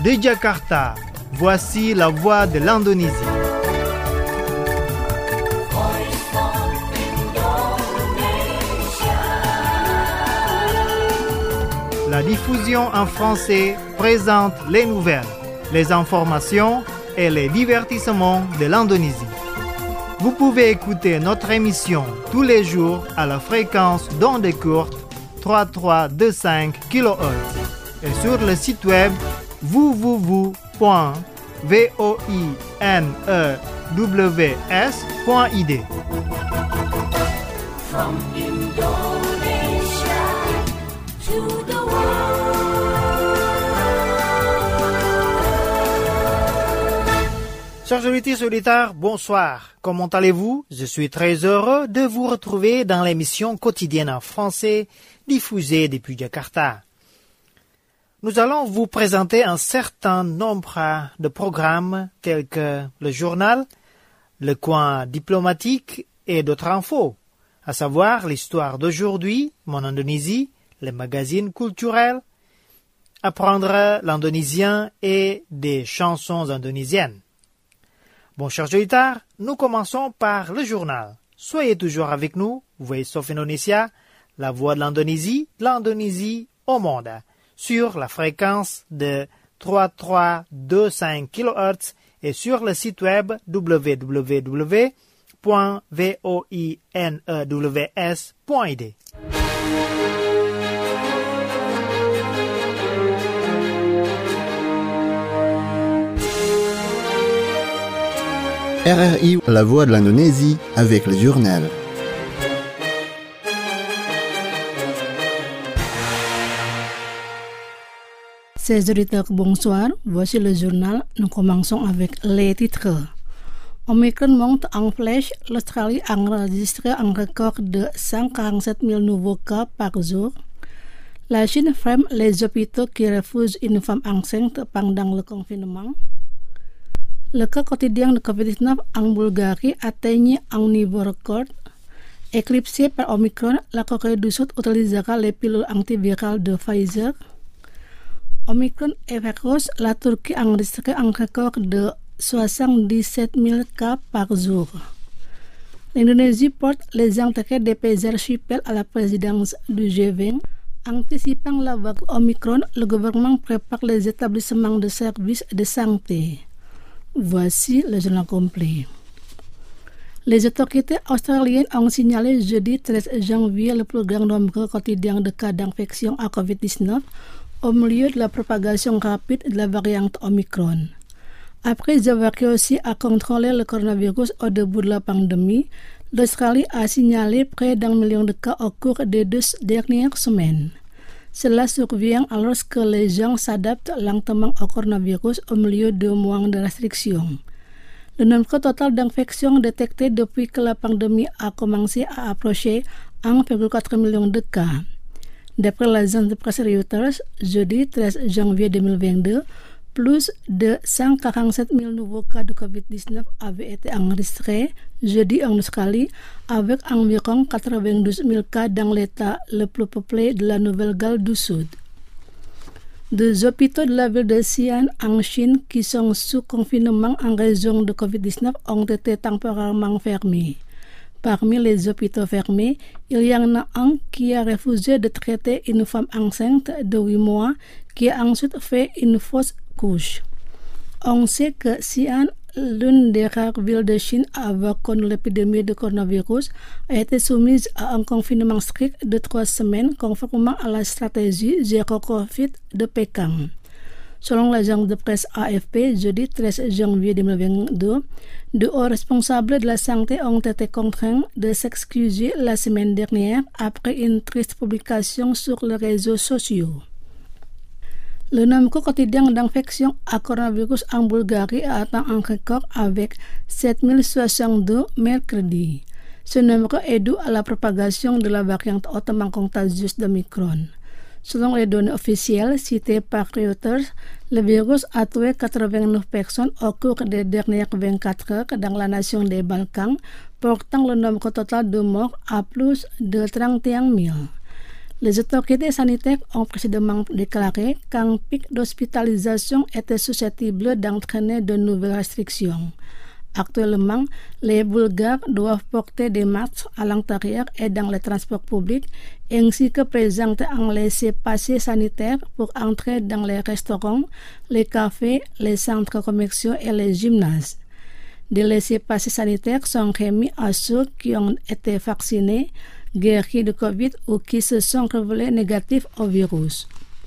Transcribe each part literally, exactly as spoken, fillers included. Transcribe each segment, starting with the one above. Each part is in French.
De Jakarta, voici la voix de l'Indonésie. La diffusion en français présente les nouvelles, les informations et les divertissements de l'Indonésie. Vous pouvez écouter notre émission tous les jours à la fréquence d'ondes courtes trois mille trois cent vingt-cinq kilohertz et sur le site web w w w point voinews point i d. From Indonesia to the Chers auditeurs et auditeurs, bonsoir. Comment allez-vous? Je suis très heureux de vous retrouver dans l'émission quotidienne en français diffusée depuis Jakarta. Nous allons vous présenter un certain nombre de programmes tels que le journal, le coin diplomatique et d'autres infos, à savoir l'histoire d'aujourd'hui, mon Indonésie, les magazines culturels, apprendre l'indonésien et des chansons indonésiennes. Bon, chers auditeurs, nous commençons par le journal. Soyez toujours avec nous, Voice of Indonesia, la voix de l'Indonésie, l'Indonésie au monde, sur la fréquence de trois mille trois cent vingt-cinq kilohertz et sur le site web w w w point voinews point i d. R R I, la voix de l'Indonésie, avec le journal. Chers auditeurs, bonsoir. Voici le journal. Nous commençons avec les titres. Omicron monte en flèche. L'Australie a enregistré un record de cent quarante-sept mille nouveaux cas par jour. La Chine ferme les hôpitaux qui refusent une femme enceinte pendant le confinement. Le cas quotidien de covid dix-neuf en Bulgarie atteignit un niveau record. Éclipsée par Omicron, la Corée du Sud utilisera les pilules antivirales de Pfizer. Omicron est féroce, la Turquie a enregistré un record de soixante-dix-sept mille cas par jour. L'Indonésie porte les intérêts des pays archipels à la présidence du G vingt. Anticipant la vague Omicron, le gouvernement prépare les établissements de services de santé. Voici le journal complet. Les autorités australiennes ont signalé jeudi treize janvier le plus grand nombre quotidien de cas d'infection à covid dix-neuf au milieu de la propagation rapide de la variante Omicron. Après avoir réussi à contrôler le coronavirus au début de la pandémie, l'Australie a signalé près d'un million de cas au cours des deux dernières semaines. Cela survient alors que les gens s'adaptent lentement au coronavirus au milieu de mois de restrictions. Le nombre total d'infections détectées depuis que la pandémie a commencé à approcher un virgule quatre million de cas. D'après l'agence de presse Reuters, jeudi treize janvier deux mille vingt-deux, plus de cent quarante-sept mille nouveaux cas de covid dix-neuf avaient été enregistrés jeudi en Australie, avec environ quatre-vingt-douze mille cas dans l'état le plus peuplé de la Nouvelle-Galles du Sud. Deux hôpitaux de la ville de Xi'an en Chine qui sont sous confinement en raison de covid dix-neuf ont été temporairement fermés. Parmi les hôpitaux fermés, il y en a un qui a refusé de traiter une femme enceinte de huit mois qui a ensuite fait une fausse couche. On sait que Xi'an, l'une des rares villes de Chine à avoir connu l'épidémie de coronavirus, a été soumise à un confinement strict de trois semaines conformément à la stratégie zéro Covid de Pékin. Selon l'agence de presse A F P, jeudi treize janvier deux mille vingt-deux, deux hauts responsables de la santé ont été contraints de s'excuser la semaine dernière après une triste publication sur les réseaux sociaux. Le nombre quotidien d'infections à coronavirus en Bulgarie a atteint un record avec sept mille soixante-deux mercredi. Ce nombre est dû à la propagation de la variante hautement contagieuse d'Omicron. Selon les données officielles citées par Reuters, le virus a tué quatre-vingt-neuf personnes au cours des dernières vingt-quatre heures dans la nation des Balkans, portant le nombre total de morts à plus de trente et un mille. Les autorités sanitaires ont précédemment déclaré qu'un pic d'hospitalisation était susceptible d'entraîner de nouvelles restrictions. Actuellement, les Bulgares doivent porter des masques à l'intérieur et dans les transports publics, ainsi que présenter un laissez-passer sanitaire pour entrer dans les restaurants, les cafés, les centres commerciaux et les gymnases. Des laissez-passer sanitaires sont remis à ceux qui ont été vaccinés, guéris de Covid ou qui se sont révélés négatifs au virus.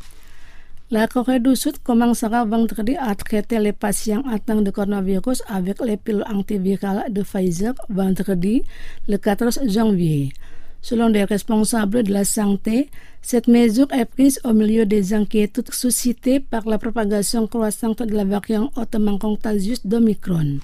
La Corée du Sud commencera vendredi à traiter les patients atteints de coronavirus avec les pilules antivirales de Pfizer vendredi, le quatorze janvier. Selon des responsables de la santé, cette mesure est prise au milieu des inquiétudes suscitées par la propagation croissante de la variante hautement contagieuse d'Omicron.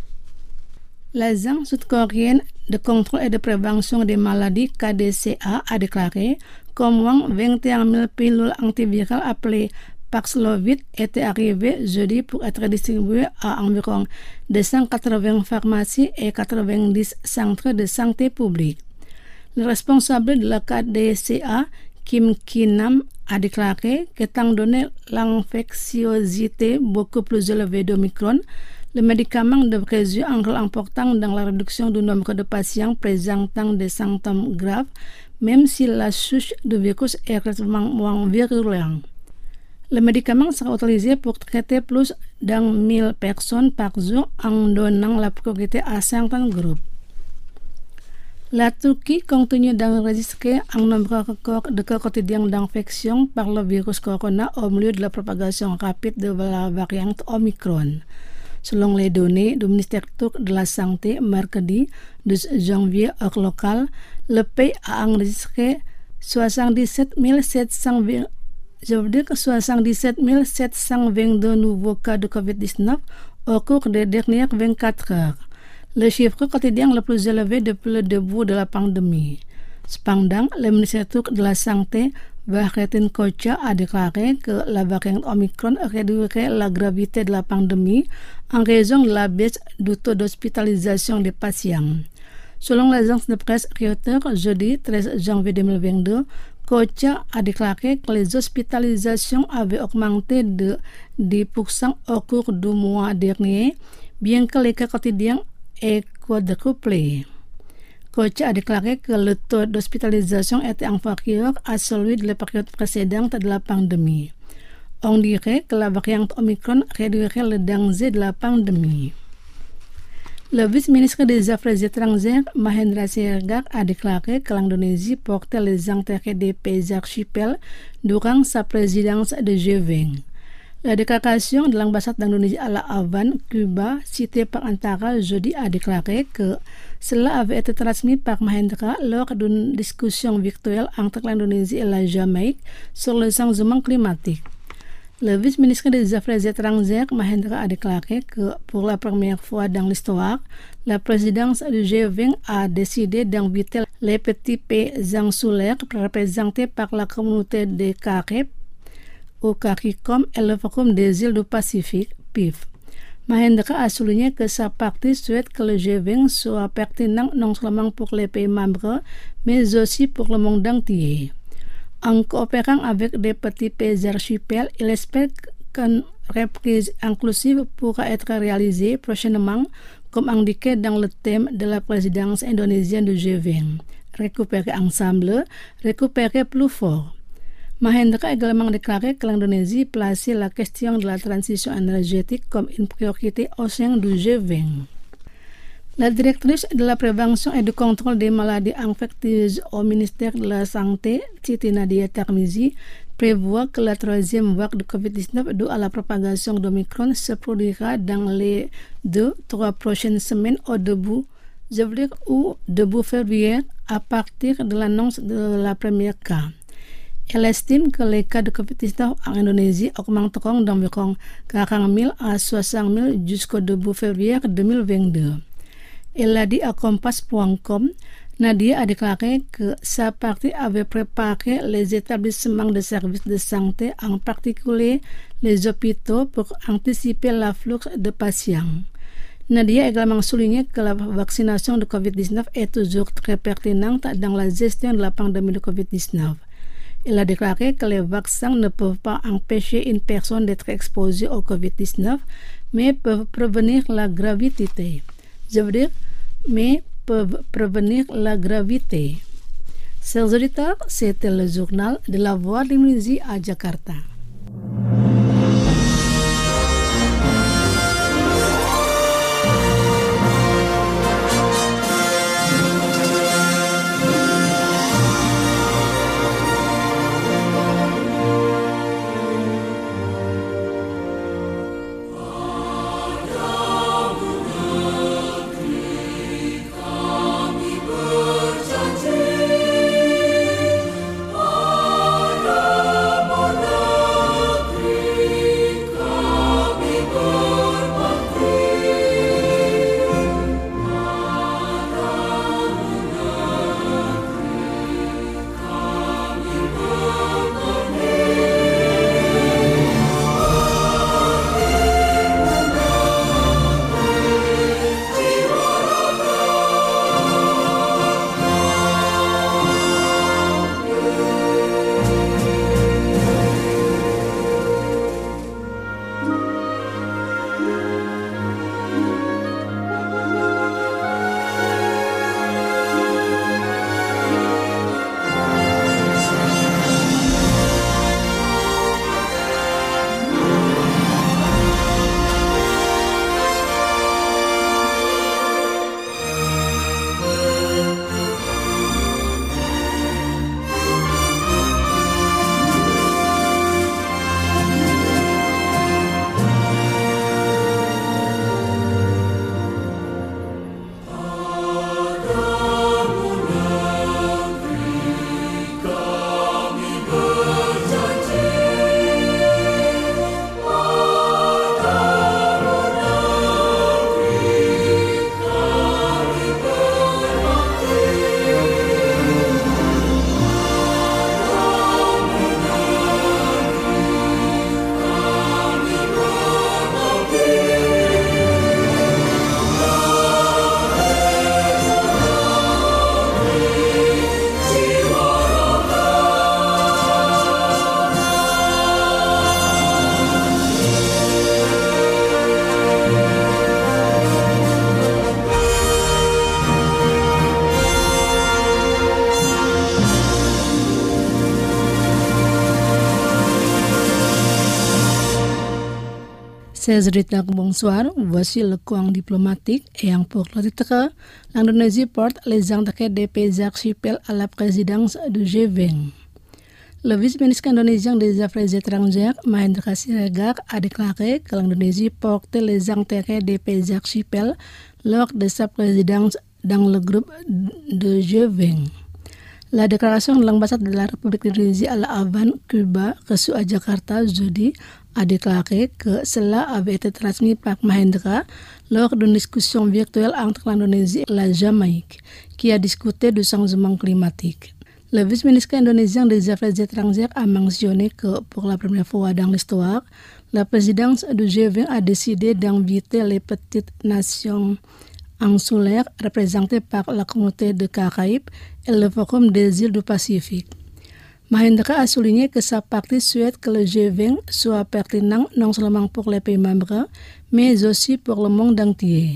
L'agence sud-coréenne de contrôle et de prévention des maladies K D C A a déclaré qu'au moins vingt et un mille pilules antivirales appelées Paxlovid étaient arrivées jeudi pour être distribuées à environ deux cent quatre-vingts pharmacies et quatre-vingt-dix centres de santé publique. Le responsable de la K D C A, Kim Ki-nam, a déclaré qu'étant donné l'infectiosité beaucoup plus élevée d'Omicron, le médicament devrait jouer un rôle important dans la réduction du nombre de patients présentant des symptômes graves, même si la souche du virus est relativement moins virulente. Le médicament sera utilisé pour traiter plus d'un mille personnes par jour en donnant la priorité à certains groupes. La Turquie continue d'enregistrer un nombre record de cas quotidiens d'infection par le virus corona au milieu de la propagation rapide de la variante Omicron. Selon les données du ministère turc de la Santé, mercredi douze janvier heure locale, le pays a enregistré soixante-dix-sept mille sept cent vingt, je veux dire soixante-dix-sept mille sept cent vingt-deux nouveaux cas de covid dix-neuf au cours des dernières vingt-quatre heures, le chiffre quotidien le plus élevé depuis le début de la pandémie. Cependant, le ministère turc de la Santé, Fahrettin Koca, a déclaré que la variante Omicron réduirait la gravité de la pandémie en raison de la baisse du taux d'hospitalisation des patients. Selon l'agence de presse Reuters, jeudi treize janvier deux mille vingt-deux, Koca a déclaré que les hospitalisations avaient augmenté de dix pour cent au cours du mois dernier, bien que les cas quotidiens aient quadruplé. Koca a déclaré que le taux d'hospitalisation était inférieur à celui de la période précédente de la pandémie. On dirait que la variante Omicron réduirait le danger de la pandémie. Le vice-ministre des Affaires étrangères, Mahendra Siregar, a déclaré que l'Indonésie portait les intérêts des pays archipels durant sa présidence de G vingt. La déclaration de l'ambassade d'Indonésie à La Havane, Cuba, citée par Antara jeudi, a déclaré que cela avait été transmis par Mahendra lors d'une discussion virtuelle entre l'Indonésie et la Jamaïque sur le changement climatique. Le vice-ministre des Affaires étrangères, Mahendra, a déclaré que pour la première fois dans l'histoire, la présidence du G vingt a décidé d'inviter les petits pays insulaires représentés par la communauté des Caraïbes au CARICOM et le Forum des îles du Pacifique, P I F. Mahendra a souligné que sa partie souhaite que le G vingt soit pertinent non seulement pour les pays membres, mais aussi pour le monde entier. En coopérant avec des petits pays archipels, il espère qu'une reprise inclusive pourra être réalisée prochainement, comme indiqué dans le thème de la présidence indonésienne du G vingt. Récupérer ensemble, récupérer plus fort. Mahendra a également déclaré que l'Indonésie plaçait la question de la transition énergétique comme une priorité au sein du G vingt. La directrice de la prévention et du contrôle des maladies infectieuses au ministère de la Santé, Siti Nadia Tarmizi, prévoit que la troisième vague de covid dix-neuf due à la propagation d'Omicron se produira dans les deux, trois prochaines semaines au début, je veux dire, ou début février, à partir de l'annonce de la première cas. Elle estime que les cas de covid dix-neuf en Indonésie augmenteront d'environ quarante mille à soixante mille jusqu'au début février deux mille vingt-deux. Elle a dit à Kompas point com, Nadia a déclaré que sa partie avait préparé les établissements de services de santé, en particulier les hôpitaux, pour anticiper l'afflux de patients. Nadia a également souligné que la vaccination de covid dix-neuf est toujours très pertinente dans la gestion de la pandémie de covid dix-neuf. Il a déclaré que les vaccins ne peuvent pas empêcher une personne d'être exposée au covid dix-neuf, mais peuvent prévenir la gravité. Je veux dire, mais peuvent prévenir la gravité. Chers auditeurs, c'était le journal de la Voix de l'Indonésie à Jakarta. Chers auditeurs, bonsoir. Voici le coin diplomatique et pour le titre, l'Indonésie porte les intérêts des pays archipels à la présidence du G vingt. Le vice-ministre indonésien des Affaires étrangères, Mahendra Siregar, a déclaré que l'Indonésie porte les intérêts des pays archipels lors de sa présidence dans le groupe de G vingt. La déclaration de l'ambassade de la République d'Indonésie à La Havane, Cuba, reçue à Jakarta jeudi, a déclaré que cela avait été transmis par Mahendra lors d'une discussion virtuelle entre l'Indonésie et la Jamaïque, qui a discuté du changement climatique. Le vice-ministre indonésien des Affaires étrangères a mentionné que pour la première fois dans l'histoire, la présidence du G vingt a décidé d'inviter les petites nations insulaires représentées par la communauté de Caraïbes et le Forum des îles du Pacifique. Mahendra a souligné que sa partie souhaite que le G vingt soit pertinent non seulement pour les pays membres, mais aussi pour le monde entier.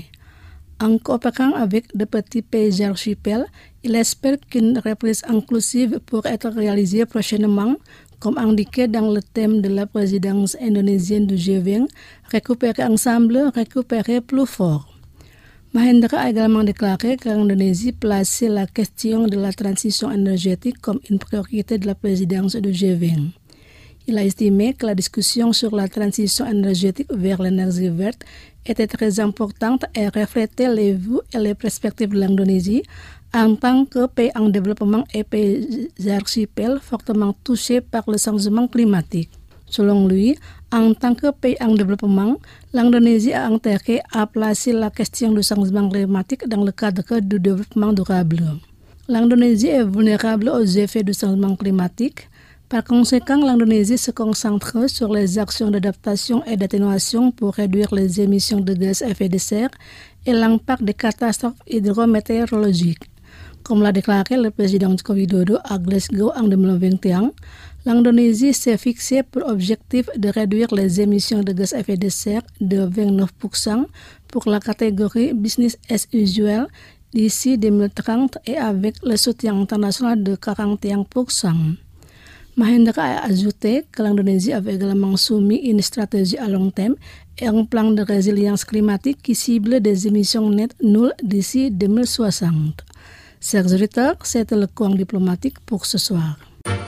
En coopérant avec de petits pays archipels, il espère qu'une reprise inclusive pourrait être réalisée prochainement, comme indiqué dans le thème de la présidence indonésienne du G vingt, récupérer ensemble, récupérer plus fort. Mahendra a également déclaré que l'Indonésie plaçait la question de la transition énergétique comme une priorité de la présidence du G vingt. Il a estimé que la discussion sur la transition énergétique vers l'énergie verte était très importante et reflétait les vues et les perspectives de l'Indonésie en tant que pays en développement et pays archipel fortement touchés par le changement climatique. Selon lui, en tant que pays en développement, l'Indonésie a intérêt à placer la question du changement climatique dans le cadre du développement durable. L'Indonésie est vulnérable aux effets du changement climatique. Par conséquent, l'Indonésie se concentre sur les actions d'adaptation et d'atténuation pour réduire les émissions de gaz à effet de serre et l'impact des catastrophes hydrométéorologiques. Comme l'a déclaré le président Joko Widodo à Glasgow en deux mille vingt et un, l'Indonésie s'est fixée pour objectif de réduire les émissions de gaz à effet de serre de vingt-neuf pour cent pour la catégorie business as usual d'ici deux mille trente et avec le soutien international de quarante et un pour cent. Mahendra a ajouté que l'Indonésie avait également soumis une stratégie à long terme et un plan de résilience climatique qui cible des émissions nettes nulles d'ici deux mille soixante. Chers auditeurs, c'était le coin diplomatique pour ce soir.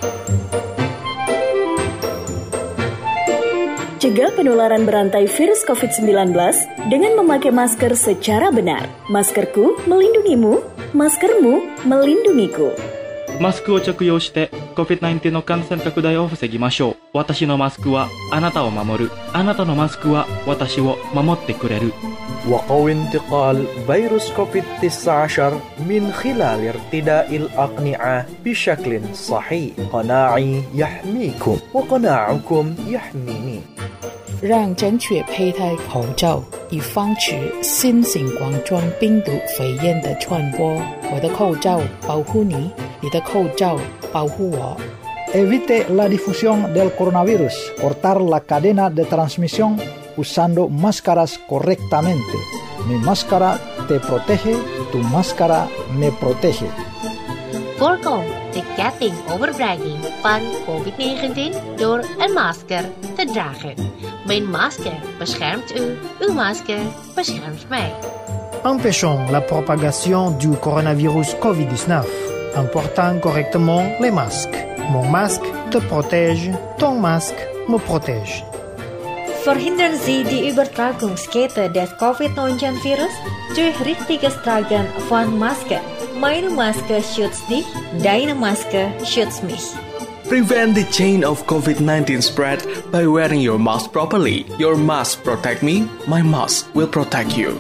Cegah penularan berantai virus covid sembilan belas dengan memakai masker secara benar. Maskerku melindungimu, maskermu melindungiku. マスクを着用して コビッドナインティーン の感染拡大を防ぎましょう。私のマスクはあなたを守る。あなたのマスクは私を守ってくれる。 وقوي انتقال فيروس كوفيد تسعة عشر من خلال ارتداء الأقنعة بشكل صحيح. قناعي يحميكم وقناعكم يحميني. 让正确佩戴口罩，以防止新型冠状病毒肺炎的传播。我的口罩保护你，你的口罩保护我。 Evite la difusión del coronavirus. Cortar la cadena de transmisión usando máscaras correctamente. Mi máscara te protege, tu máscara me protege. Voorkom de ketting overbrenging van covid negentien door een masker te dragen. Mijn masker beschermt u, uw masker beschermt mij. Empêchons la propagation du coronavirus covid dix-neuf en portant correctement les masques. Mon masque te protège, ton masque me protège. Verhindern Sie die Übertragungskette des covid neunzehn Virus durch richtiges Tragen von Maske. Meine Maske schützt dich, deine Maske schützt mich. Prevent the chain of covid nineteen spread by wearing your mask properly. Your mask protect me, my mask will protect you.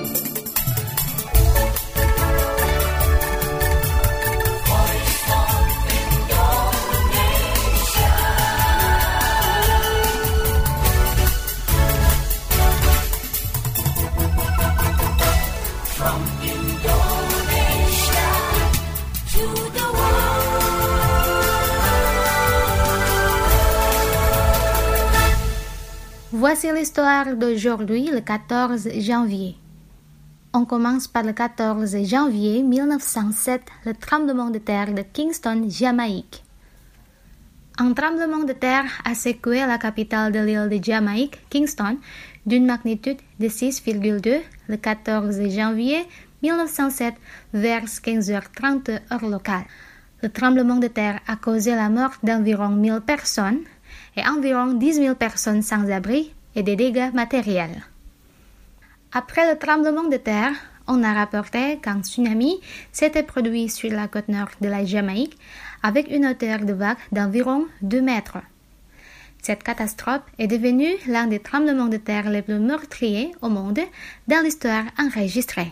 Voici l'histoire d'aujourd'hui, le quatorze janvier. On commence par le quatorze janvier mille neuf cent sept, le tremblement de terre de Kingston, Jamaïque. Un tremblement de terre a secoué la capitale de l'île de Jamaïque, Kingston, d'une magnitude de six virgule deux le quatorze janvier mille neuf cent sept vers quinze heures trente heure locale. Le tremblement de terre a causé la mort d'environ mille personnes et environ dix mille personnes sans abri et des dégâts matériels. Après le tremblement de terre, on a rapporté qu'un tsunami s'était produit sur la côte nord de la Jamaïque avec une hauteur de vague d'environ deux mètres. Cette catastrophe est devenue l'un des tremblements de terre les plus meurtriers au monde dans l'histoire enregistrée.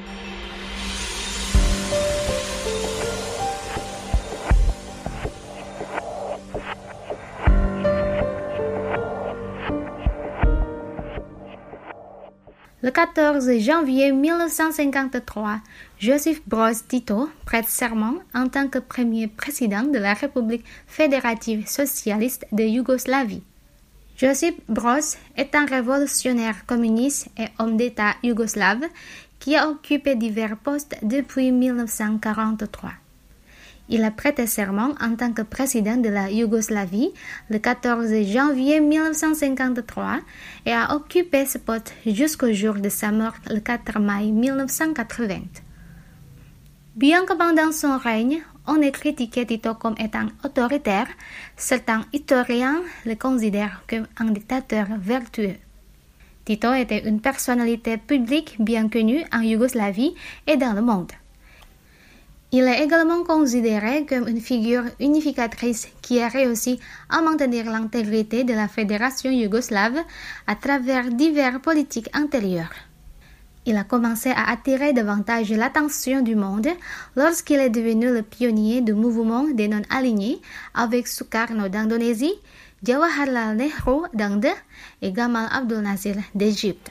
Le quatorze janvier mille neuf cent cinquante-trois, Josip Broz Tito prête serment en tant que premier président de la République fédérative socialiste de Yougoslavie. Josip Broz est un révolutionnaire communiste et homme d'État yougoslave qui a occupé divers postes depuis mille neuf cent quarante-trois. Il a prêté serment en tant que président de la Yougoslavie le quatorze janvier mille neuf cent cinquante-trois et a occupé ce poste jusqu'au jour de sa mort le quatre mai mille neuf cent quatre-vingts. Bien que pendant son règne, on ait critiqué Tito comme étant autoritaire, certains historiens le considèrent comme un dictateur vertueux. Tito était une personnalité publique bien connue en Yougoslavie et dans le monde. Il est également considéré comme une figure unificatrice qui a réussi à maintenir l'intégrité de la fédération yougoslave à travers diverses politiques antérieures. Il a commencé à attirer davantage l'attention du monde lorsqu'il est devenu le pionnier du mouvement des non-alignés avec Sukarno d'Indonésie, Jawaharlal Nehru d'Inde et Gamal Abdel Nasser d'Égypte.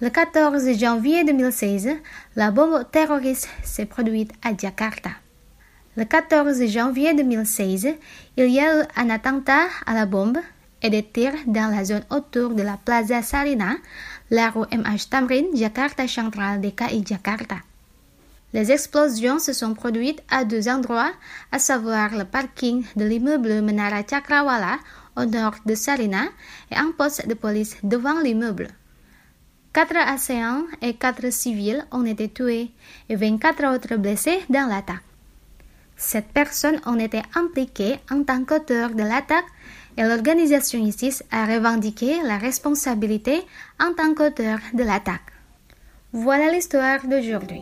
Le quatorze janvier deux mille seize, la bombe terroriste s'est produite à Jakarta. Le quatorze janvier deux mille seize, il y a eu un attentat à la bombe et des tirs dans la zone autour de la Plaza Sarina, la rue M H Tamrin, Jakarta Central, D K I Jakarta. Les explosions se sont produites à deux endroits, à savoir le parking de l'immeuble Menara Cakrawala au nord de Sarina et un poste de police devant l'immeuble. Quatre assaillants et quatre civils ont été tués et vingt-quatre autres blessés dans l'attaque. Sept personnes ont été impliquées en tant qu'auteurs de l'attaque et l'organisation ISIS a revendiqué la responsabilité en tant qu'auteur de l'attaque. Voilà l'histoire d'aujourd'hui.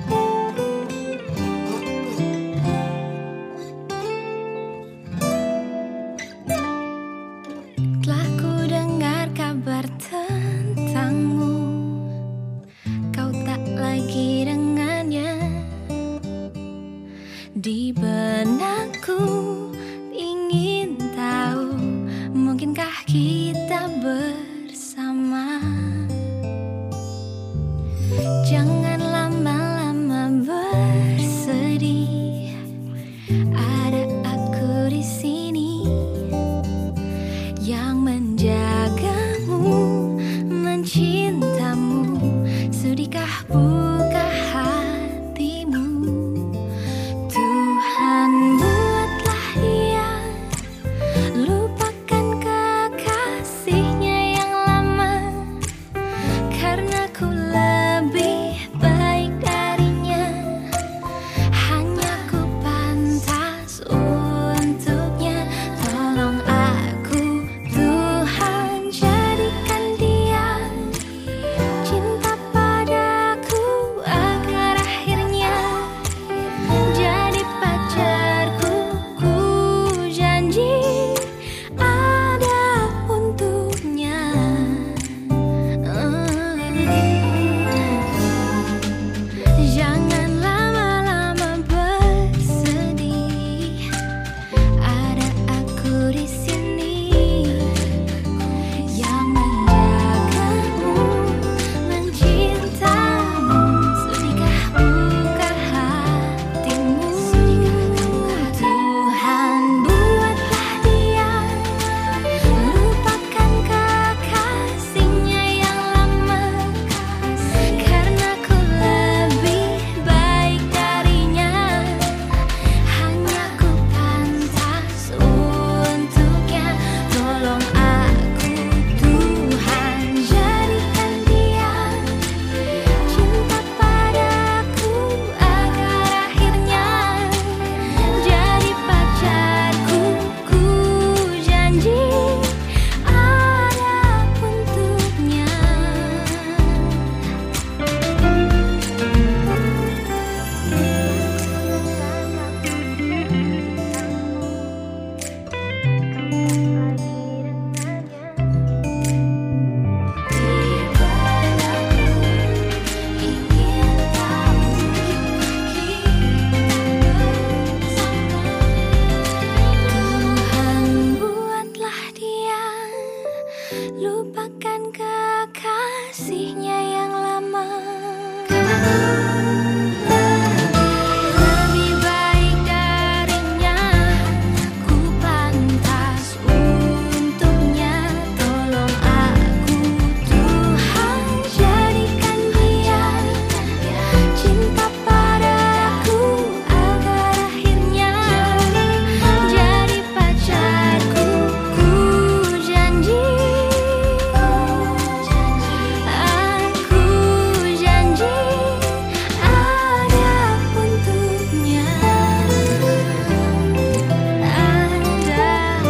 Telah ku dengar kabar tentangmu, kau tak lagi dengannya. Di benakku ingin tahu, mungkinkah kita bersama? Jangan lama-lama bersedih, ada aku di sini yang menjagamu, mencintamu. Sudikah buka hatimu? Tuhan buatlah dia lupakan kekasihnya yang lama, karena ku lebih baik darinya. Hanya ku pantas untuknya. Tolong aku Tuhan, jadikan dia cinta padaku agar akhirnya jadi pacarku. Ku janji ada untuknya. Jangan lama-lama bersedih, ada aku di sini yang menjagamu, mencintamu. Sudikah buka hatimu? Tuhan buatlah dia lupakan kekasihnya yang lama, karena ku lebih baik darinya. Hanya ku pantas untuknya. Tolong aku Tuhan, jadikan dia cinta padaku agar akhirnya jadi pacarku. Ku janji ada untuknya. Tuhan buatlah dia lupakan kekasihnya yang lama, lebih baik darinya. Ku pantas untuknya. Tolong aku Tuhan, jadikan dia cinta padaku agar akhirnya jadi pacarku. Ku janji aku janji ada untuknya. Ada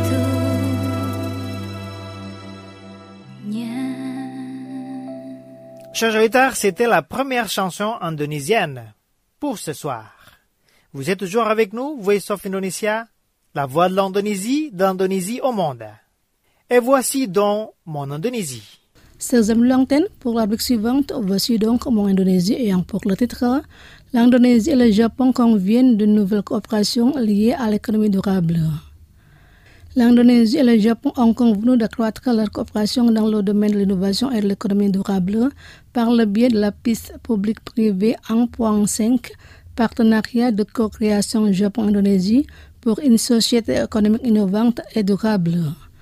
untuknya. Chers auditeurs, c'était la première chanson indonésienne pour ce soir. Vous êtes toujours avec nous, Voice of Indonesia, la voix de l'Indonésie, d'Indonésie au monde. Et voici donc mon Indonésie. Chers amis l'antenne, pour la rubrique suivante, voici donc mon Indonésie ayant pour le titre l'Indonésie et le Japon conviennent de nouvelles coopérations liées à l'économie durable. L'Indonésie et le Japon ont convenu d'accroître leur coopération dans le domaine de l'innovation et de l'économie durable par le biais de la piste publique-privée un point cinq, partenariat de co-création Japon-Indonésie pour une société économique innovante et durable.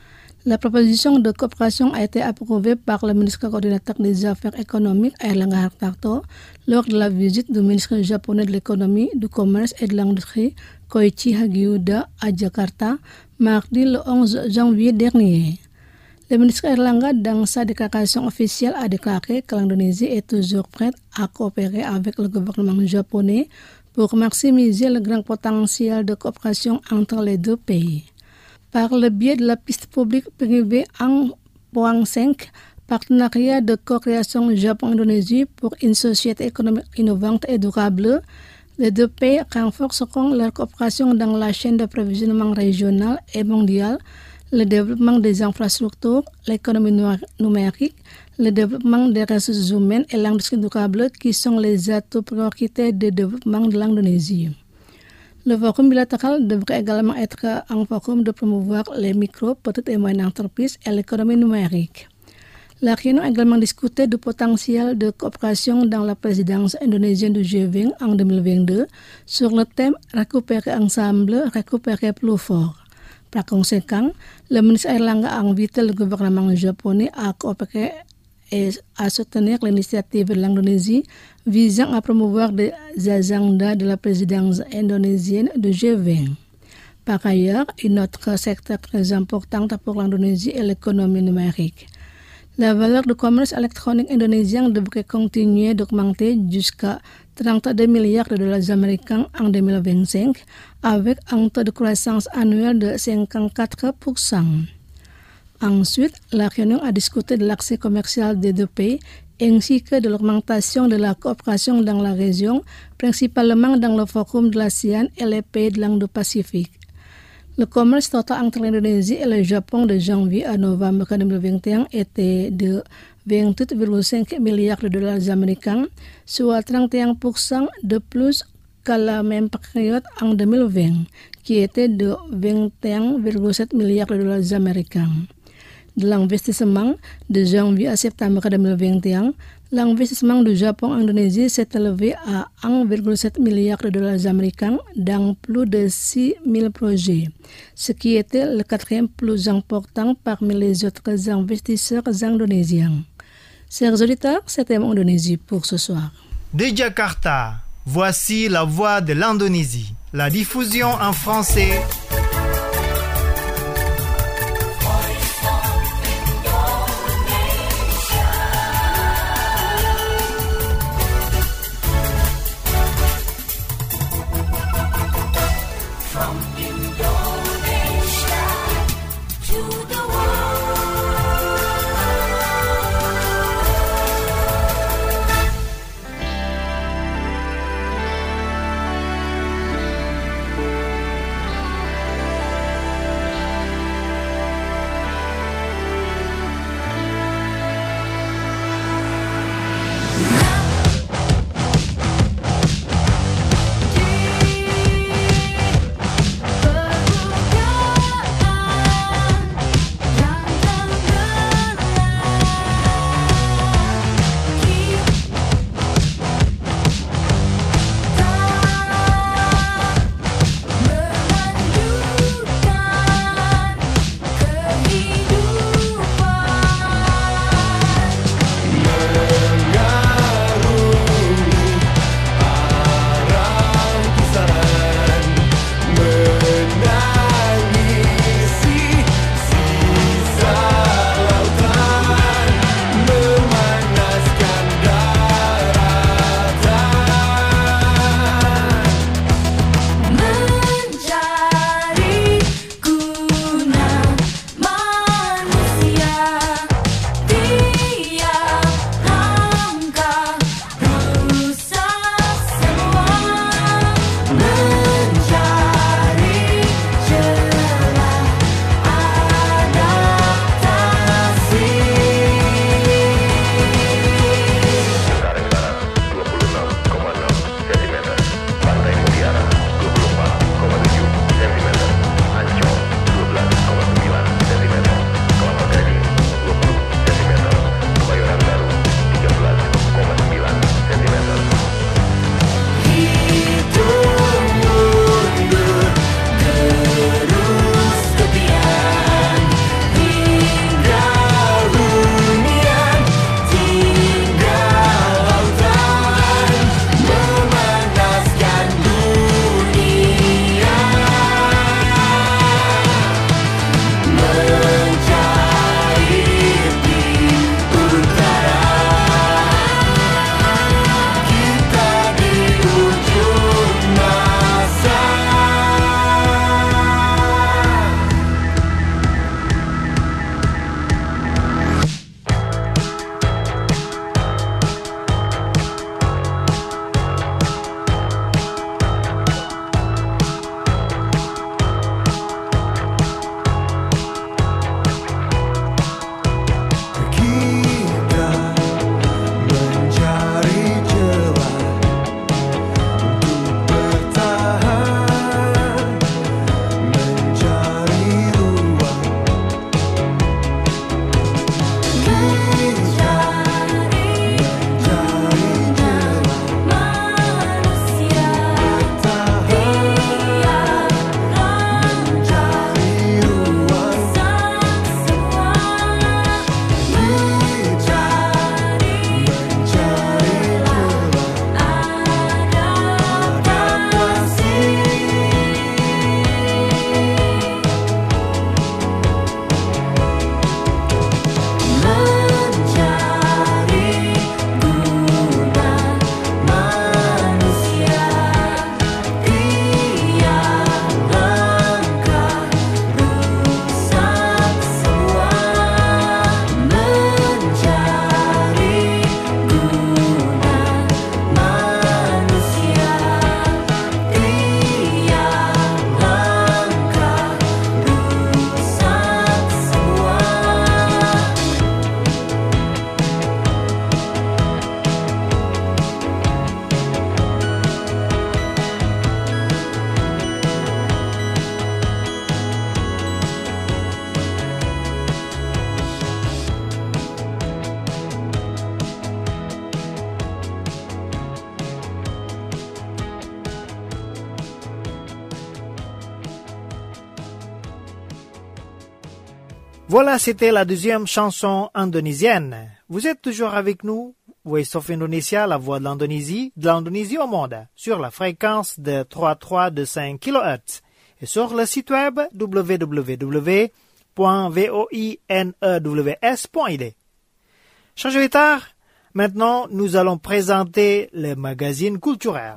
La proposition de coopération a été approuvée par le ministre coordinateur des Affaires économiques Airlangga Hartarto lors de la visite du ministre japonais de l'économie, du commerce et de l'industrie Koichi Hagiuda à Jakarta mardi le onze janvier dernier. Le ministre Airlangga, dans sa déclaration officielle, a déclaré que l'Indonésie est toujours prête à coopérer avec le gouvernement japonais pour maximiser le grand potentiel de coopération entre les deux pays. Par le biais de la piste publique-privée un point cinq, partenariat de co-création Japon-Indonésie pour une société économique innovante et durable, les deux pays renforceront leur coopération dans la chaîne d'approvisionnement régionale et mondiale, le développement des infrastructures, l'économie numérique, le développement des ressources humaines et l'industrie durable qui sont les atouts prioritaires de développement de l'Indonésie. Le forum bilatéral devrait également être un forum de promouvoir les micro, petites et moyennes entreprises et l'économie numérique. La réunion a également discuté du potentiel de coopération dans la présidence indonésienne du G vingt en deux mille vingt-deux sur le thème « Récupérer ensemble, récupérer plus fort ». Par conséquent, le ministre Airlangga a invité le gouvernement japonais à coopérer et à soutenir l'initiative de l'Indonésie visant à promouvoir des agendas de la présidence indonésienne du G vingt. Par ailleurs, un autre secteur très important pour l'Indonésie est l'économie numérique. La valeur du commerce électronique indonésien devrait continuer d'augmenter jusqu'à trente-deux milliards de dollars américains en deux mille vingt-cinq, avec un taux de croissance annuel de cinquante-quatre pour cent. Ensuite, la réunion a discuté de l'accès commercial des deux pays ainsi que de l'augmentation de la coopération dans la région, principalement dans le forum de l'ASEAN et les pays de l'Indo-Pacifique. Le commerce total entre l'Indonésie et le Japon de janvier à novembre deux mille vingt et un était de vingt-huit virgule cinq milliards de dollars américains, soit trente et un pour cent de plus qu'à la même période en deux mille vingt, qui était de vingt et un virgule sept milliards de dollars américains. De l'investissement de janvier à septembre deux mille vingt et un, l'investissement du Japon en Indonésie s'est élevé à un virgule sept milliard de dollars américains dans plus de six mille projets, ce qui était le quatrième plus important parmi les autres investisseurs indonésiens. Chers auditeurs, c'était mon Indonésie pour ce soir. De Jakarta, voici la voix de l'Indonésie. La diffusion en français. Voilà, c'était la deuxième chanson indonésienne. Vous êtes toujours avec nous, Voice of Indonesia, la voix de l'Indonésie, de l'Indonésie au monde, sur la fréquence de trois virgule trois deux cinq kilohertz et sur le site web w w w point voinews point i d. Chers auditeurs, maintenant nous allons présenter le magazine culturel.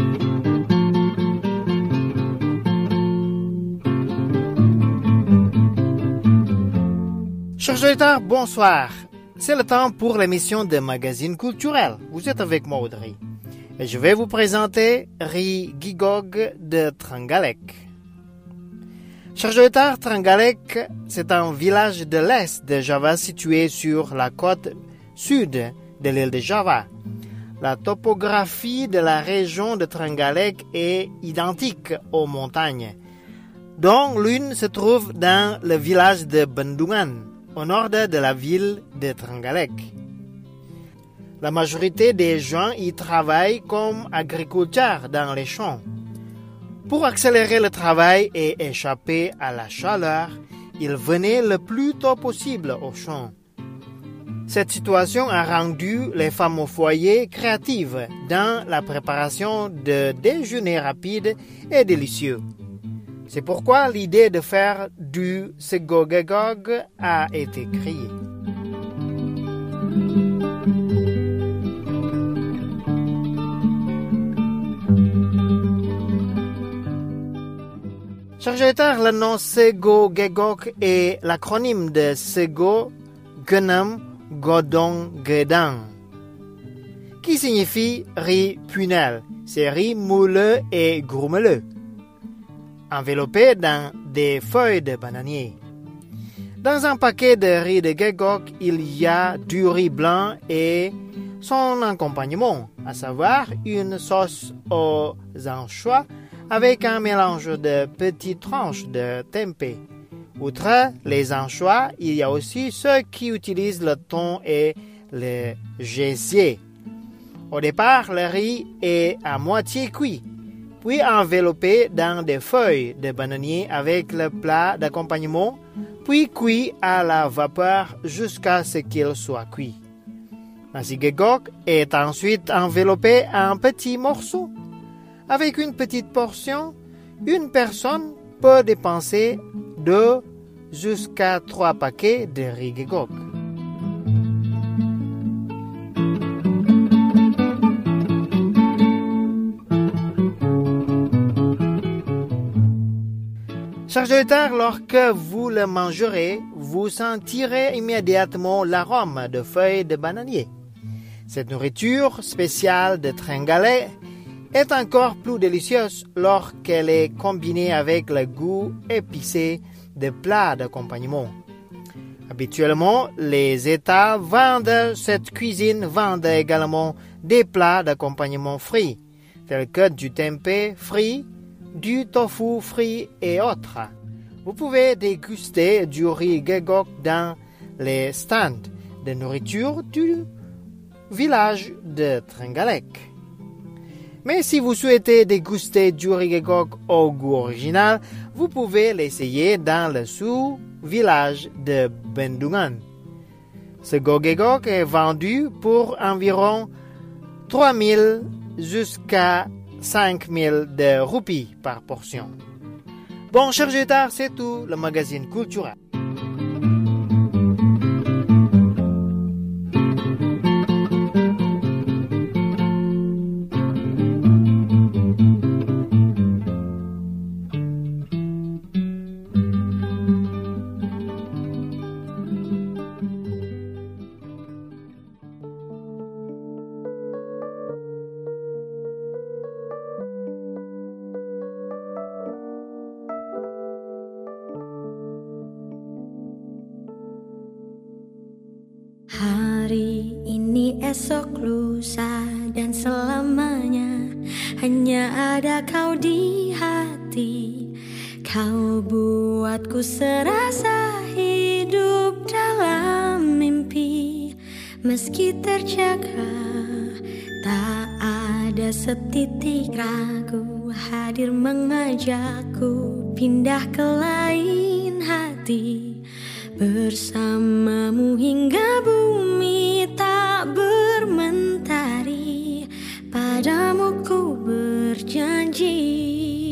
Chers auditeurs, bonsoir. C'est le temps pour l'émission de magazine culturel. Vous êtes avec moi, Audrey. Et je vais vous présenter Ri Gigog de Trenggalek. Chers auditeurs, Trenggalek, c'est un village de l'est de Java situé sur la côte sud de l'île de Java. La topographie de la région de Trenggalek est identique aux montagnes, dont l'une se trouve dans le village de Bendungan, au nord de la ville de Trenggalek. La majorité des gens y travaillent comme agriculteurs dans les champs. Pour accélérer le travail et échapper à la chaleur, ils venaient le plus tôt possible au champ. Cette situation a rendu les femmes au foyer créatives dans la préparation de déjeuners rapides et délicieux. C'est pourquoi l'idée de faire du segogegog a été créée. Chers auditeurs, le nom segogegog est l'acronyme de Sego Genam Godong Gedang, qui signifie riz punel. C'est riz moelleux et grumeleux, enveloppé dans des feuilles de bananier. Dans un paquet de riz de gegok, il y a du riz blanc et son accompagnement, à savoir une sauce aux anchois avec un mélange de petites tranches de tempeh. Outre les anchois, il y a aussi ceux qui utilisent le thon et le gésier. Au départ, le riz est à moitié cuit, puis enveloppé dans des feuilles de bananier avec le plat d'accompagnement, puis cuit à la vapeur jusqu'à ce qu'il soit cuit. Nasi gegok est ensuite enveloppé en petits morceaux. Avec une petite portion, une personne peut dépenser deux jusqu'à trois paquets de riz gegok. Chers auditeurs, lorsque vous le mangerez, vous sentirez immédiatement l'arôme de feuilles de bananier. Cette nourriture spéciale de Trenggalek est encore plus délicieuse lorsqu'elle est combinée avec le goût épicé de plats d'accompagnement. Habituellement, les États vendent cette cuisine vendent également des plats d'accompagnement frits, tels que du tempeh frit, du tofu frit et autres. Vous pouvez déguster du riz gegok dans les stands de nourriture du village de Trenggalek. Mais si vous souhaitez déguster du riz gegok au goût original, vous pouvez l'essayer dans le sous-village de Bendungan. Ce gegok est vendu pour environ trois mille jusqu'à cinq mille de roupies par portion. Bon, chers auditeurs, c'est tout le magazine culturel. Hari ini, esok, lusa, dan selamanya hanya ada kau di hati. Kau buatku serasa hidup dalam mimpi. Meski terjaga, tak ada setitik ragu. Hadir mengajakku pindah ke lain hati. bersamamu hingga bumi tak bermentari, padamu ku berjanji.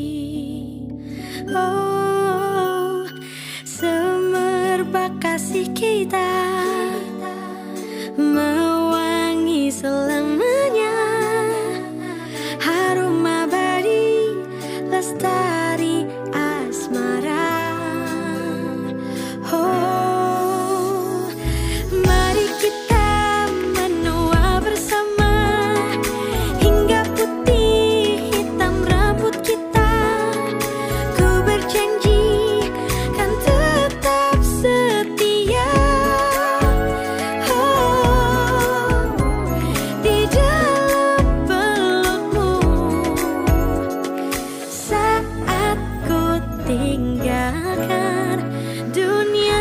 Oh, semerbak kasih kita mewangi selamanya, harum abadi lestari asmara. Oh, mari kita menua bersama hingga putih hitam rambut kita. Ku berjanji kan tetap setia. Oh, di dalam pelukmu saat ku tinggalkan dunia.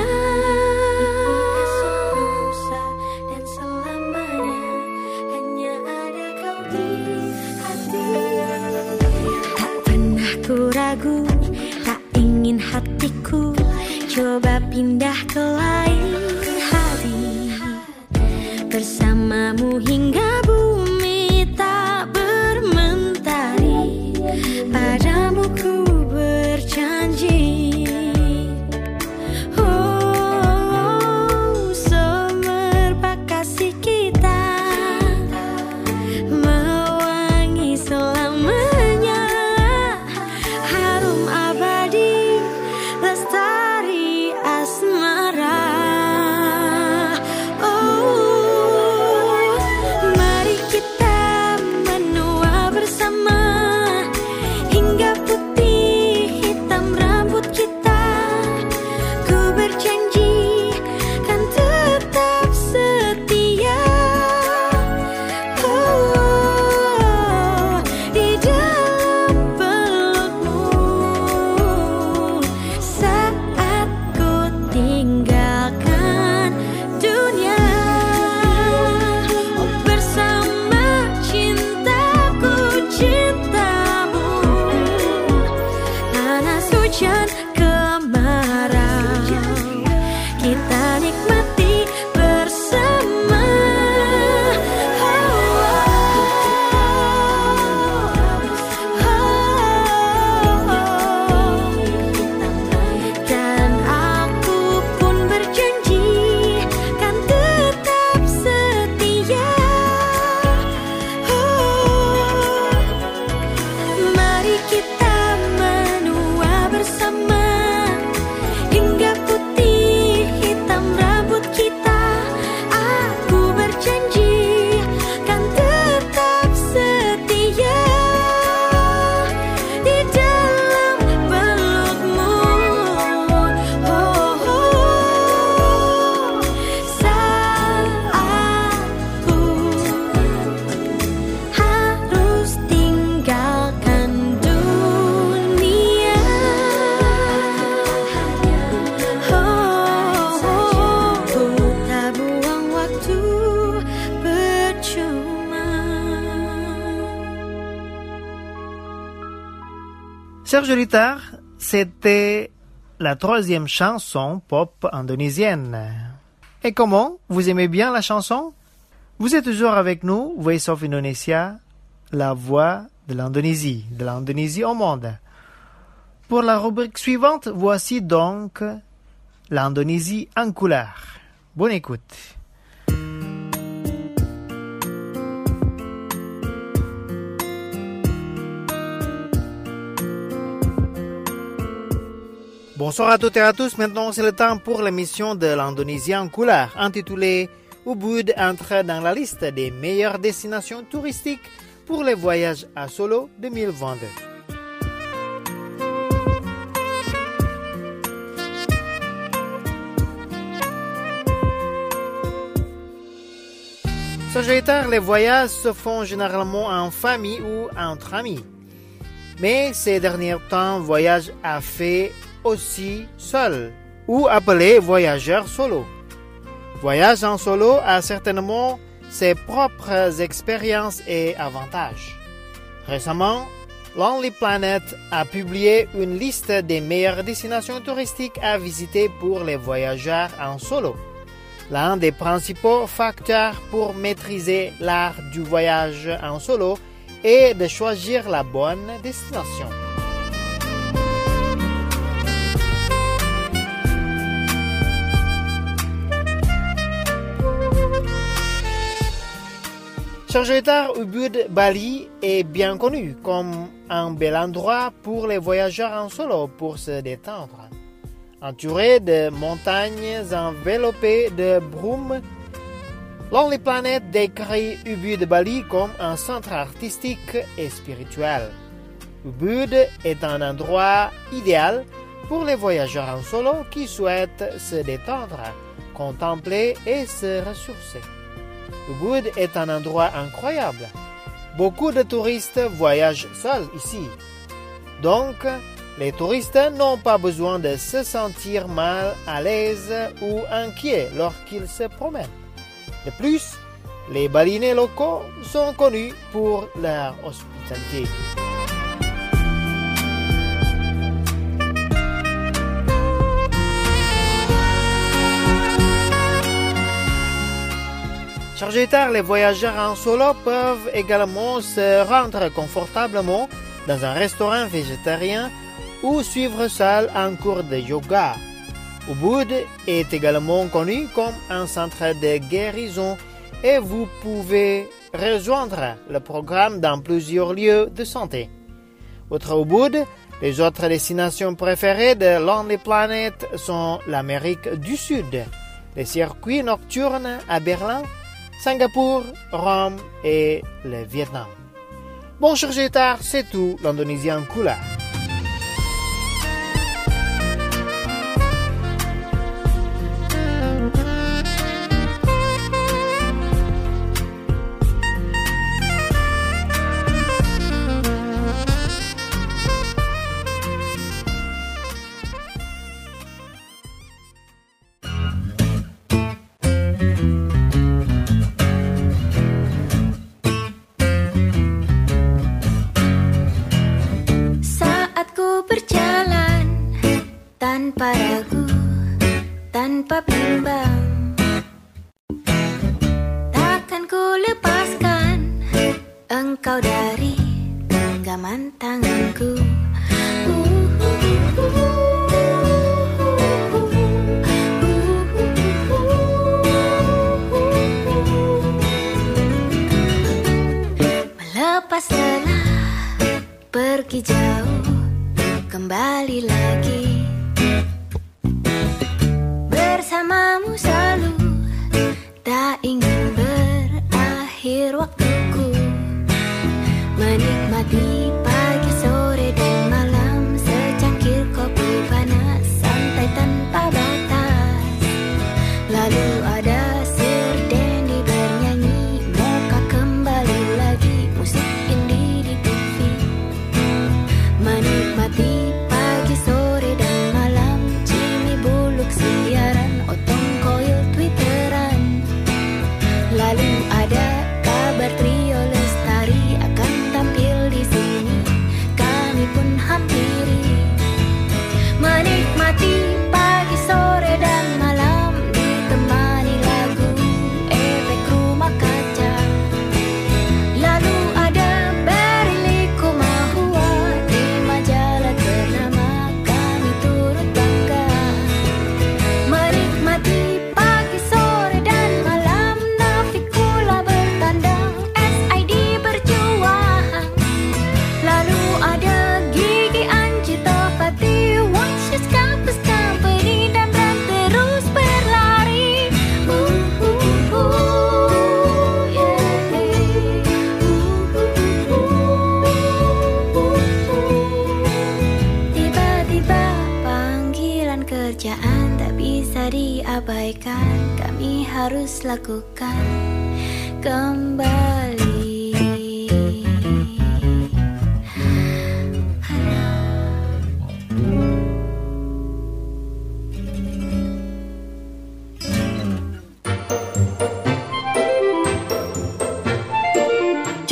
Dan selamanya hanya ada kau di hati. Tak pernah ku ragu, tak ingin hatiku coba pindah ke lain hari. Bersamamu hingga bumi tak bermentari, padamu ku berjanji. Oh, semerbak kasih kita mewangi selamanya, harum abadi lestari asmara. Oh, mari kita menua bersama hingga putih hitam rambut kita. Ku berjanji kan tetap setia. Oh, di dalam pelukmu saat ku tinggalkan dunia. Oh, bersama cintaku cintamu, panas hujan kemarau, kita nikmati bersama. Dan aku pun berjanji kan tetap setia. Oh, mari kita menua bersama hingga putih hitam rambut kita. Aku berjanji kan tetap setia di dalam pelukmu. Oh, oh, saat ku harus tinggalkan dunia. Oh, ku tak buang waktu percuma. Serge Litard, c'était la troisième chanson pop indonésienne. Et comment? Vous aimez bien la chanson? Vous êtes toujours avec nous, Voice of Indonesia, la voix de l'Indonésie, de l'Indonésie au monde. Pour la rubrique suivante, voici donc l'Indonésie en couleur. Bonne écoute. Bonsoir à toutes et à tous. Maintenant, c'est le temps pour l'émission de l'Indonésie en couleur, intitulée Ubud entre dans la liste des meilleures destinations touristiques pour les voyages à solo deux mille vingt-deux. Sagitaire, les voyages se font généralement en famille ou entre amis. Mais ces derniers temps, voyage a fait aussi seul ou appelé voyageur solo. Voyage en solo a certainement ses propres expériences et avantages. Récemment, Lonely Planet a publié une liste des meilleures destinations touristiques à visiter pour les voyageurs en solo. L'un des principaux facteurs pour maîtriser l'art du voyage en solo est de choisir la bonne destination. Chers auditeurs, Ubud, Bali est bien connu comme un bel endroit pour les voyageurs en solo pour se détendre. Entouré de montagnes enveloppées de brume, Lonely Planet décrit Ubud Bali comme un centre artistique et spirituel. Ubud est un endroit idéal pour les voyageurs en solo qui souhaitent se détendre, contempler et se ressourcer. Ubud est un endroit incroyable. Beaucoup de touristes voyagent seuls ici. Donc, les touristes n'ont pas besoin de se sentir mal à l'aise ou inquiets lorsqu'ils se promènent. De plus, les Balinais locaux sont connus pour leur hospitalité. Chers auditeurs, les voyageurs en solo peuvent également se rendre confortablement dans un restaurant végétarien ou suivre seul un cours de yoga. Ubud est également connu comme un centre de guérison et vous pouvez rejoindre le programme dans plusieurs lieux de santé. Outre Ubud, les autres destinations préférées de Lonely Planet sont l'Amérique du Sud, les circuits nocturnes à Berlin, Singapour, Rome et le Vietnam. Bon, chers auditeurs, c'est tout l'Indonésie en couleur. Tanpa ragu, tanpa bimbang, takkan ku lepaskan engkau dari genggaman tanganku. Melepas lelah, pergi jauh, kembali lagi. Bersamamu selalu, tak ingin berakhir waktuku. Menikmati pagi, sore, dan malam, secangkir kopi panas, santai tanpa batas. Lalu ada Sirdendi bernyanyi, moka kembali lagi, musik indie di T V. Menikmati pagi, sore, dan malam, Jimmy Bullock siaran, Otong Koil twitteran. Lalu ada kabar trio Lestari akan tampil di sini, kami pun hampiri. Menikmati pagi, sore, dan malam, ditemani lagu efek rumah kaca. Lalu ada Berili Kumahua di majalah ternama, kami turut bangga. Menikmati pagi, sore, dan malam, Navikula bertandang, S I D berjuang. Lalu ada Gigi Ancitopati, Watches Campus Company, dan Bram terus berlari. Uh, uh, uh, yeah. Uh, uh, uh. Tiba-tiba panggilan kerjaan tak bisa diabaikan, kami harus lakukan kembali.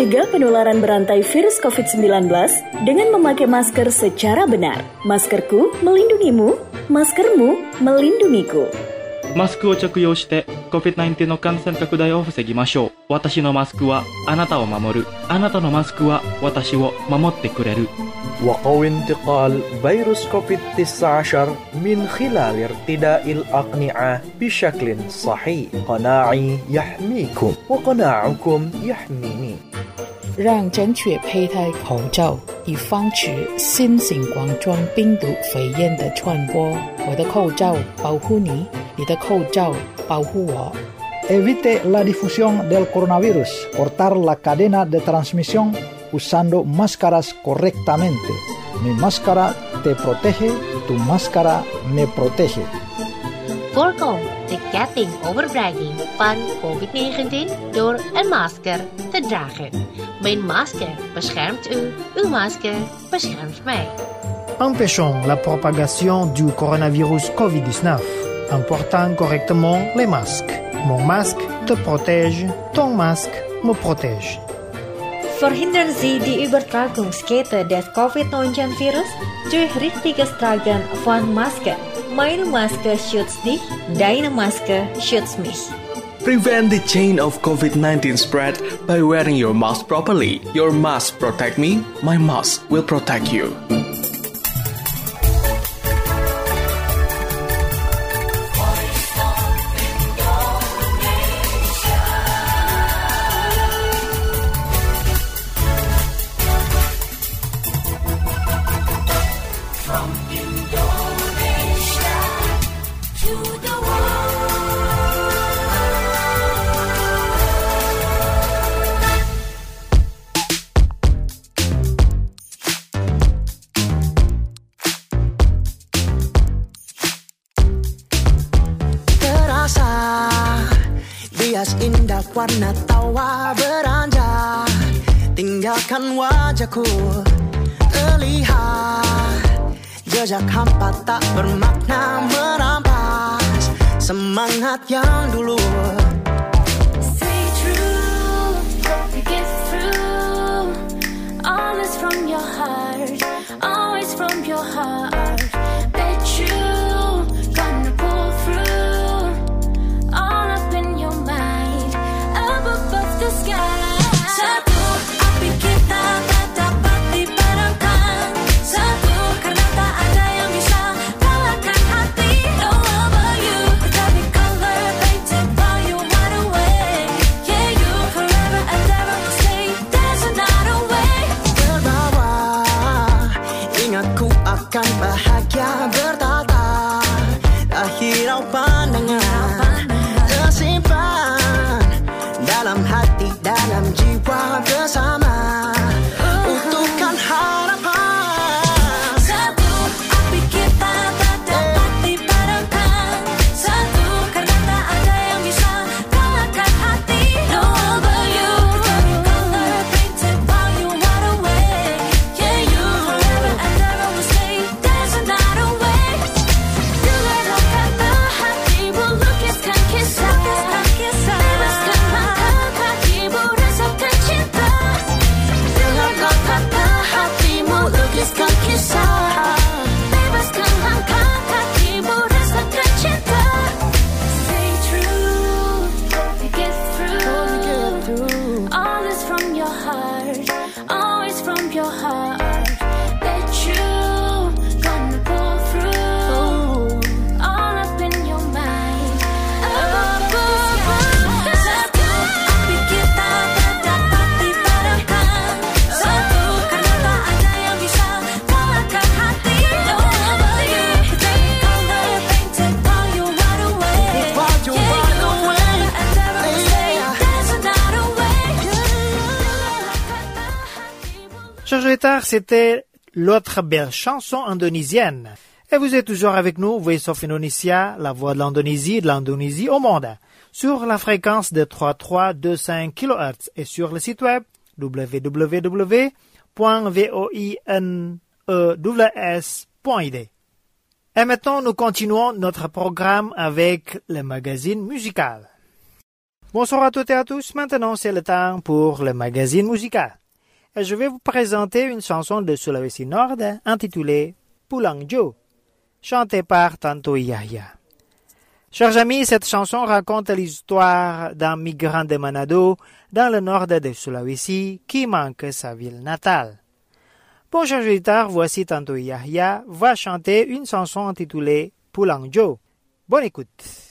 Cegah penularan berantai virus covid sembilan belas dengan memakai masker secara benar. Maskerku melindungimu, maskermu melindungiku. マスクを着用して コビッドナインティーン の感染拡大を防ぎましょう。私のマスクはあなたを守る。あなたのマスクは私を守ってくれる。 وقوي انتقال فيروس كوفيد تسعة عشر من خلال ارتداء الأقنعة بشكل صحيح. قناعي يحميكم وقناعكم يحميني. 让正确佩戴口罩，以防止新型冠状病毒肺炎的传播。我的口罩保护你，你的口罩保护我。 Evite la difusión del coronavirus. Cortar la cadena de transmisión usando máscaras correctamente. Mi máscara te protege, tu máscara me protege. Voorkom de getting overbragging van covid negentien door een masker te dragen. Mijn masker beschermt u, uw masker beschermt mij. Empêchons la propagation du coronavirus covid dix-neuf en portant correctement les masques. Mon masque te protège, ton masque me protège. Verhindern Sie die Übertragungskette des covid neunzehn Virus durch richtiges Tragen von Maske. Meine Maske schützt dich, deine Maske schützt mich. Prevent the chain of covid nineteen spread by wearing your mask properly. Your mask protect me, my mask will protect you. Indah warna tawa beranjak, tinggalkan wajahku terlihat. Jejak hampa tak bermakna merampas semangat yang dulu. Stay true, get through. All is from your heart, always from your heart. Bet you gonna pull through. All up in your mind, up above the sky. Satu api kita tak dapat dipadamkan. Satu karena tak ada yang bisa kalahkan hati. No one but you, tapi color painted by you right away. Yeah, you forever and ever stay. There's another way. Terbawa, ingatku akan bahagia bertata. Tak hirau pandangan, tersimpan dalam hati, dalam jiwa bersama. Untukkan harapan. Satu api kita tak dapat dipadamkan. Satu karena tak ada yang bisa kalahkan hati. No one but you, tapi color painted by you right away. Yeah, you forever and ever will stay. There's another way. Dengarlah kata hatimu, lukiskan kisah. Bebaskan langkah kakimu, rasakan cinta. Dengarlah kata hatimu, lukiskan kisah. Bebaskan langkah kakimu, rasakan cinta. Stay true, get through. All is from your heart, always from your heart. Bet you gonna pull through. All up in your mind, up above the sky. Satu api kita tak dapat dipadamkan. Satu karena tak ada yang bisa kalahkan hati. No one but you, tapi color painted by you right away. By you right away. And ever will stay. There's another way. Chers auditeurs, c'était l'autre belle chanson indonésienne. Et vous êtes toujours avec nous, Voice of Indonesia, la voix de l'Indonésie, de l'Indonésie au monde, sur la fréquence de trois virgule trois deux cinq kilohertz et sur le site web w w w point voinews point i d. Et maintenant, nous continuons notre programme avec le magazine musical. Bonsoir à toutes et à tous. Maintenant, c'est le temps pour le magazine musical. Et je vais vous présenter une chanson de Sulawesi Nord intitulée Pulang Jo, chantée par Tantowi Yahya. Chers amis, cette chanson raconte l'histoire d'un migrant de Manado dans le nord de Sulawesi qui manque sa ville natale. Bon, chers auditeurs, voici Tantowi Yahya va chanter une chanson intitulée Pulang Jo. Bonne écoute.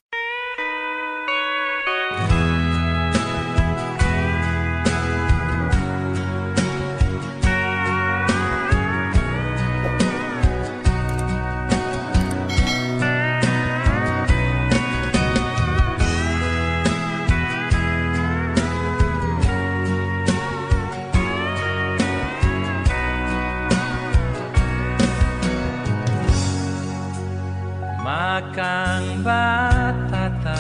Makan batata,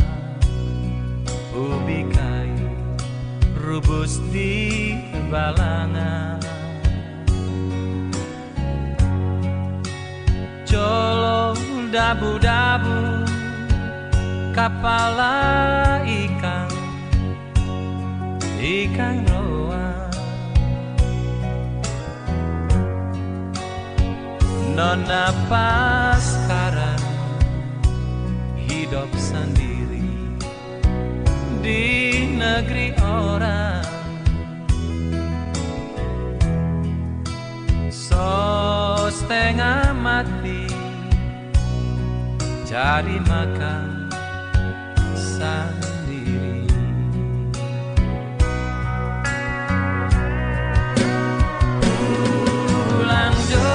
ubi kayu, rubus di balangan, colo dabu-dabu, kapala ikan, ikan roa, nona paskaran, hidup sendiri di negeri orang, so setengah mati cari makan sendiri. Pulang Jo,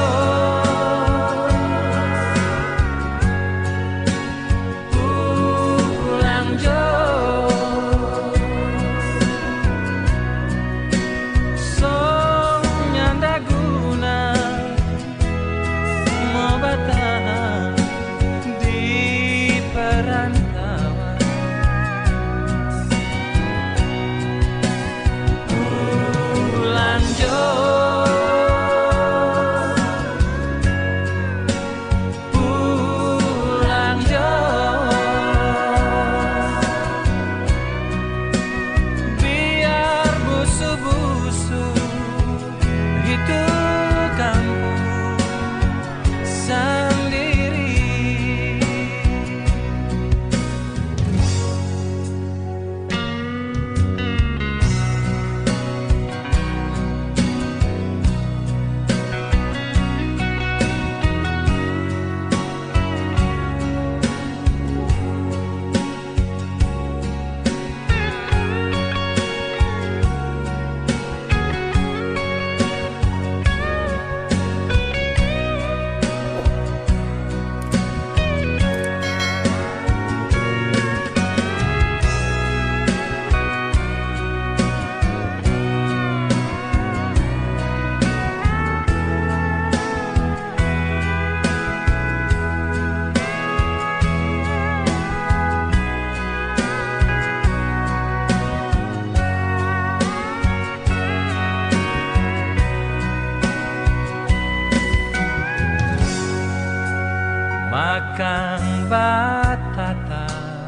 makan batata,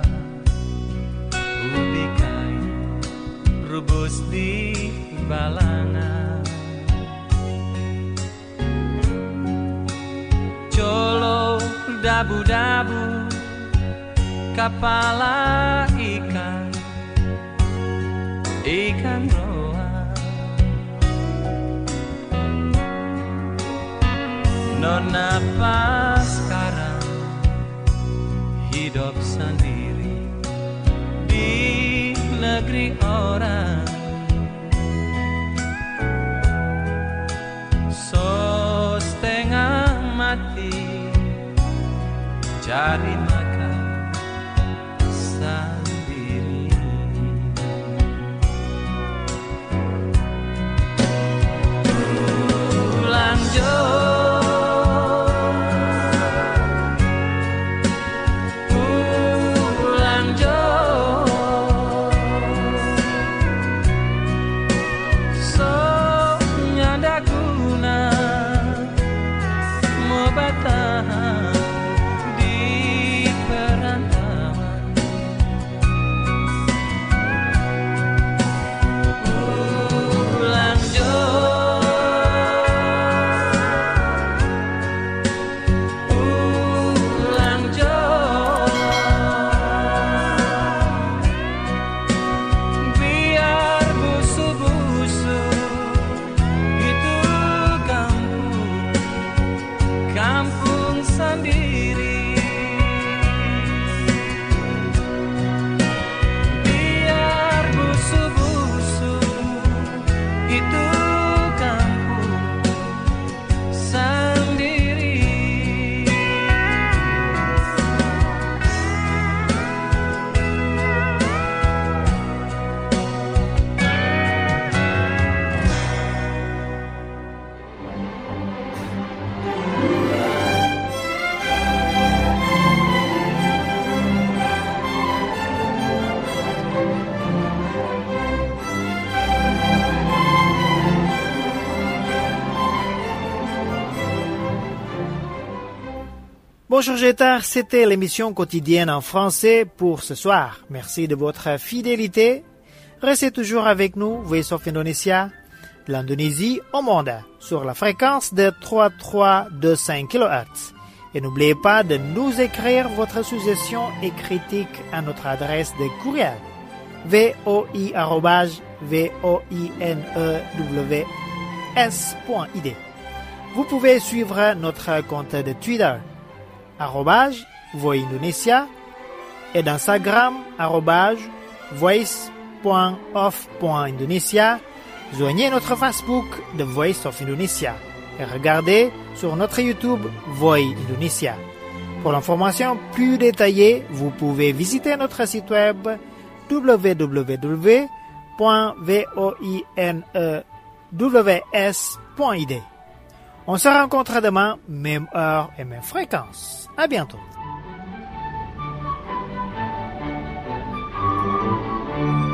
ubi kayu, rubus di balangan, colo dabu-dabu, kapala ikan, ikan roa, nona paskaran, hidup sendiri di negeri orang, so setengah mati cari makan sendiri. Pulang Jo, Bonjour Jetar, c'était l'émission quotidienne en français pour ce soir. Merci de votre fidélité. Restez toujours avec nous, Voice of Indonesia, de l'Indonésie au monde, sur la fréquence de trois mille trois cent vingt-cinq kilohertz. Et n'oubliez pas de nous écrire votre suggestion et critique à notre adresse de courriel voi arobase voinews point i d. Vous pouvez suivre notre compte de Twitter arobase voindonesia et d'Instagram arobase voice.of.indonesia. Joignez notre Facebook The Voice of Indonesia et regardez sur notre YouTube Voi Indonesia. Pour l'information plus détaillée, vous pouvez visiter notre site web w w w point voinews point i d. On se rencontre demain, même heure et même fréquence. À bientôt. Thank you.